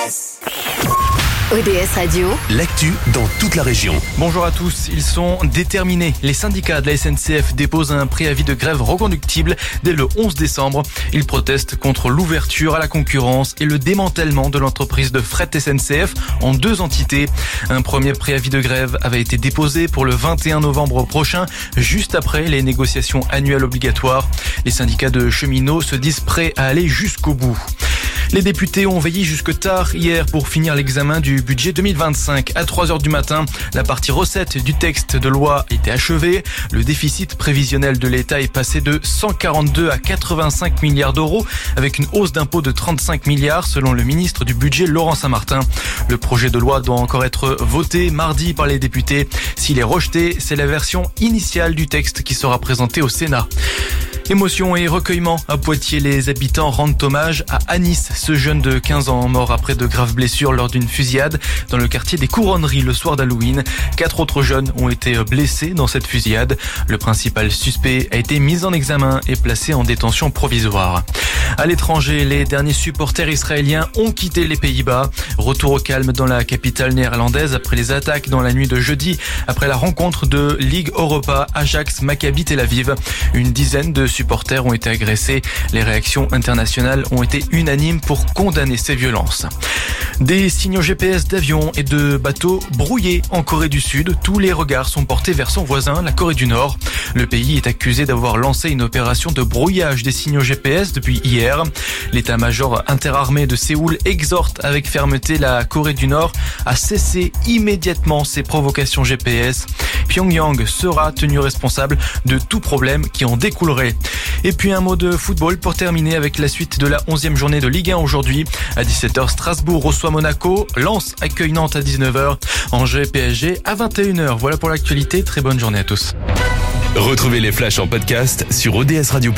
ODS Radio, l'actu dans toute la région. Bonjour à tous, ils sont déterminés. Les syndicats de la SNCF déposent un préavis de grève reconductible dès le 11 décembre. Ils protestent contre l'ouverture à la concurrence et le démantèlement de l'entreprise de fret SNCF en 2 entités. Un premier préavis de grève avait été déposé pour le 21 novembre prochain, juste après les négociations annuelles obligatoires. Les syndicats de cheminots se disent prêts à aller jusqu'au bout. Les députés ont veillé jusque tard hier pour finir l'examen du budget 2025. À 3h du matin, la partie recette du texte de loi était achevée. Le déficit prévisionnel de l'État est passé de 142 à 85 milliards d'euros, avec une hausse d'impôts de 35 milliards selon le ministre du budget Laurent Saint-Martin. Le projet de loi doit encore être voté mardi par les députés. S'il est rejeté, c'est la version initiale du texte qui sera présentée au Sénat. Émotion et recueillement à Poitiers, les habitants rendent hommage à Anis, ce jeune de 15 ans mort après de graves blessures lors d'une fusillade dans le quartier des Couronneries le soir d'Halloween. 4 autres jeunes ont été blessés dans cette fusillade. Le principal suspect a été mis en examen et placé en détention provisoire. À l'étranger, les derniers supporters israéliens ont quitté les Pays-Bas. Retour au calme dans la capitale néerlandaise après les attaques dans la nuit de jeudi, après la rencontre de Ligue Europa Ajax Maccabi Tel Aviv. Une dizaine de supporters ont été agressés. Les réactions internationales ont été unanimes pour condamner ces violences. Des signaux GPS d'avions et de bateaux brouillés en Corée du Sud. Tous les regards sont portés vers son voisin, la Corée du Nord. Le pays est accusé d'avoir lancé une opération de brouillage des signaux GPS depuis hier. L'état-major interarmé de Séoul exhorte avec fermeté la Corée du Nord à cesser immédiatement ces provocations GPS. Pyongyang sera tenu responsable de tout problème qui en découlerait. Et puis un mot de football pour terminer avec la suite de la 11e journée de Ligue 1 aujourd'hui. À 17h, Strasbourg reçoit Monaco, Lens accueille Nantes à 19h, Angers PSG à 21h. Voilà pour l'actualité, très bonne journée à tous. Retrouvez les flashs en podcast sur odsradio.com.